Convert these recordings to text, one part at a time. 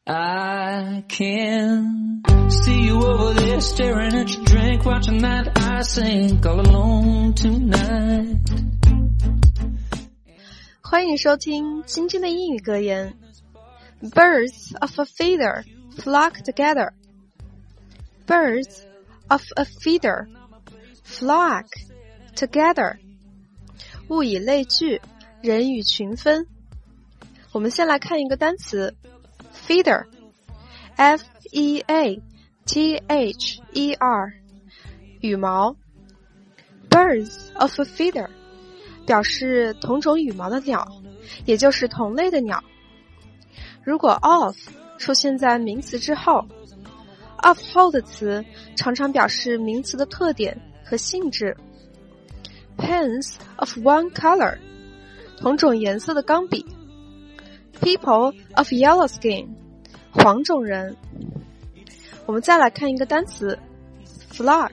I can see you over there staring at your drink, watching that I sink all alone tonight. 欢迎收听今天的英语格言。Birds of a feather flock together. Birds of a feather flock together. 物以类聚，人以群分。我们先来看一个单词 feather, F-E-A-T-H-E-R, 羽毛。Birds of a feather表示同种羽毛的鸟，也就是同类的鸟。如果 of 出现在名词之后， of 后的词常常表示名词的特点和性质。Pens of one color, 同种颜色的钢笔。People of yellow skin, 黄种人。我们再来看一个单词 flock,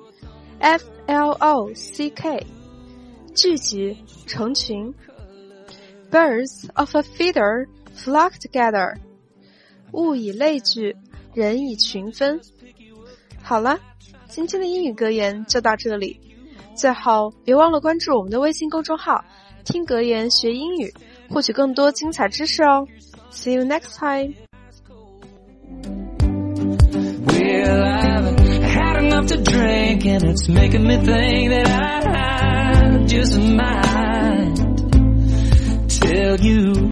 F-L-O-C-K, 聚集，成群。Birds of a feather flock together. 物以类聚，人以群分。好了，今天的英语格言就到这里。最后，别忘了关注我们的微信公众号，听格言学英语，获取更多精彩知识哦。See you next time. Well, I've had enough to drink, and it's making me think that I just might tell you